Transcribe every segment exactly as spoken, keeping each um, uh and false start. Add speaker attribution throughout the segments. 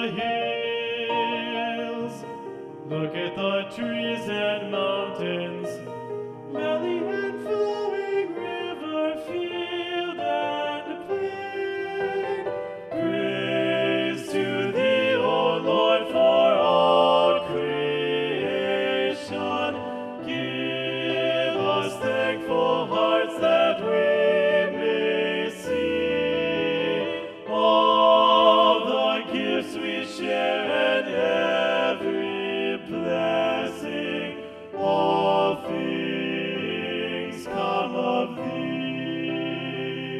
Speaker 1: the hills. Look at the trees and mountains, valley and flowing river, field and plain. Praise to thee, O Lord, for all creation. Give us thankful hearts that we may see all the gifts we share and every blessing. All things come of thee.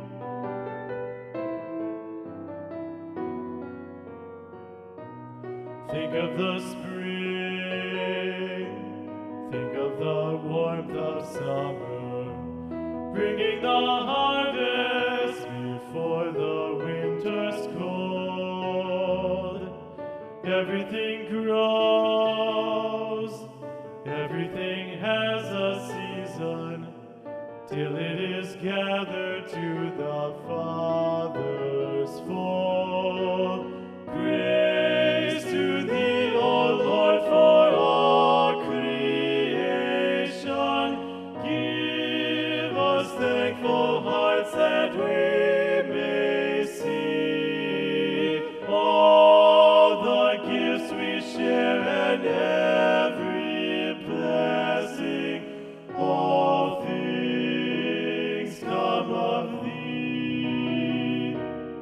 Speaker 1: Think of the spring, think of the warmth of summer, bringing the harvest before the winter's cold. Everything grows, everything has a season, till it is gathered to the Father's fold. Praise to thee, O Lord, for all creation. Give us thankful hearts that we may see all the gifts we share and every blessing. All things come of thee.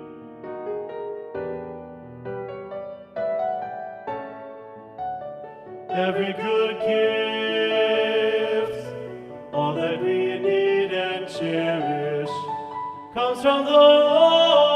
Speaker 1: Every good gift, all that we need and cherish, comes from the Lord.